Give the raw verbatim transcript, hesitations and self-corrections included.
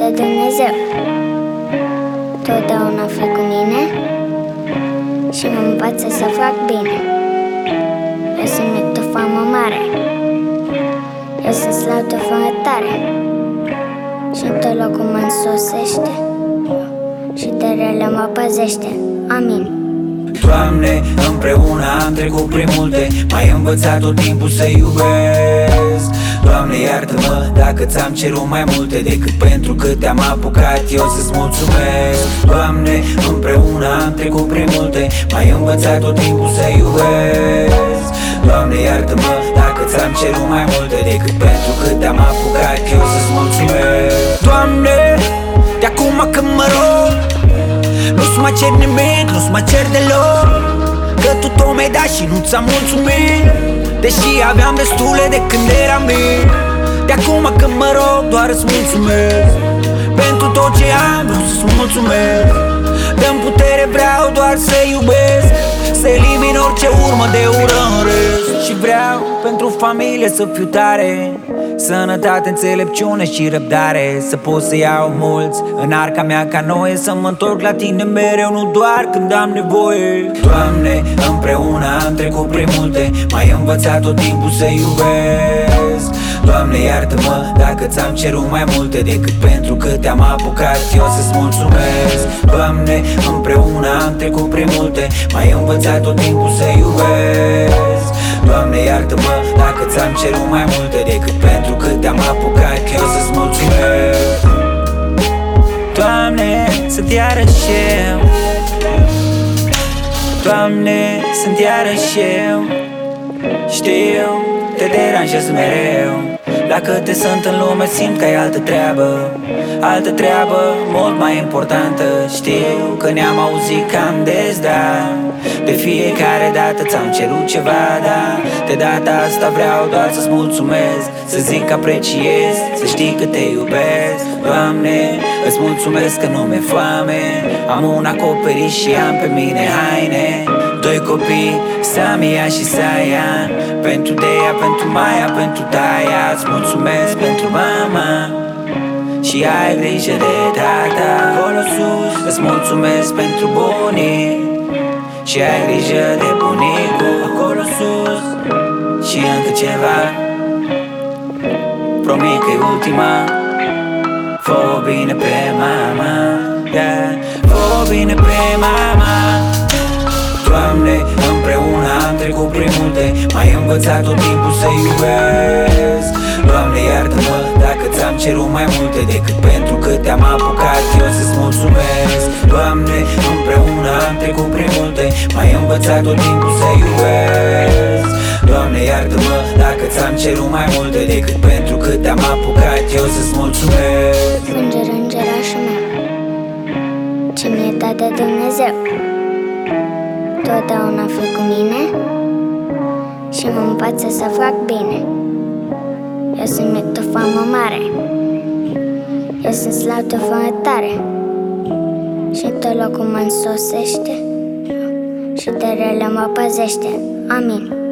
de Dumnezeu. Totdeauna fi cu mine și mă învață să fac bine. Eu sunt mic, tu famă mare, eu sunt slab, tu famă tare, și în tot locul mă însosește și de rele mă păzește. Amin. Doamne, împreună am trecut prin multe, m-ai învățat tot timpul să iubesc. Doamne, iartă-mă dacă ți-am cerut mai multe decât pentru că te-am apucat eu să-ți mulțumesc. Doamne, împreună am trecut prin multe, m-ai învățat tot timpul să iubesc. Doamne, iartă-mă dacă ți-am cerut mai multe decât pentru că te-am apucat eu să-ți mulțumesc. Doamne, de acum când mă rog, nu-ți mă cer nimic, nu-ți mă cer deloc, că tu tot mi-ai dat și nu ți-am mulțumit, deși aveam destule de când eram mic. De acum când mă rog, doar îți mulțumesc pentru tot ce am, vreau să-ți mulțumesc. Dă-mi putere, vreau doar să iubesc, să elimin orice urmă de ură în rest. Și vreau pentru familie să fiu tare, sănătate, înțelepciune și răbdare, să pot să iau mulți în arca mea ca noi, să mă întorc la tine mereu, nu doar când am nevoie. Doamne, împreună am trecut prin multe, m-ai învățat tot timpul să iubesc. Doamne, iartă-mă dacă ți-am cerut mai multe decât pentru că te-am apucat eu să-ți mulțumesc. Doamne, împreună am trecut prin multe, m-ai învățat tot timpul să iubesc. Doamne, iartă-mă dacă ți-am cerut mai multe decât pentru că te-am apucat eu să-ți mulțumesc. Doamne, sunt iarăși eu, Doamne, sunt iarăși eu. Știu, te deranjez mereu, dacă te sunt în lume simt că ai altă treabă, altă treabă mult mai importantă. Știu că ne-am auzit cam des, dar de fiecare dată ți-am cerut ceva, da. De data asta vreau doar să-ți mulțumesc, să zic că apreciez, să știi că te iubesc. Doamne, îți mulțumesc că nu mi-e foame, am un acoperiș și am pe mine haine. Doi copii, Samia și Saian, pentru Dea, pentru Maia, pentru Taia. Îți mulțumesc pentru mama și ai grijă de tata acolo sus. Îți mulțumesc pentru bunii și ai grijă de bunicul acolo sus. Și încă ceva, promit că e ultima, fă-o bine pe mama, yeah. Fă-o bine pe mama. Doamne, împreună am trecut prin multe, m-ai învățat tot timpul să iubesc. Doamne, iartă-mă dacă ți-am cerut mai multe decât pentru că te-am apucat eu să-ți mulțumesc. Doamne, împreună am trecut prin multe, m-ai învățat tot timpul să iubesc. Doamne, iartă-mă dacă ți-am cerut mai multe decât pentru că te-am apucat eu să-ți mulțumesc. Înger, îngerașul meu, ce mi-e dat de Dumnezeu, totdeauna fi cu mine și mă învață să fac bine. Eu sunt mic, tu famă mare, eu sunt slab, tu famă tare, și în tot locul mă însosește și de rele mă păzește. Amin.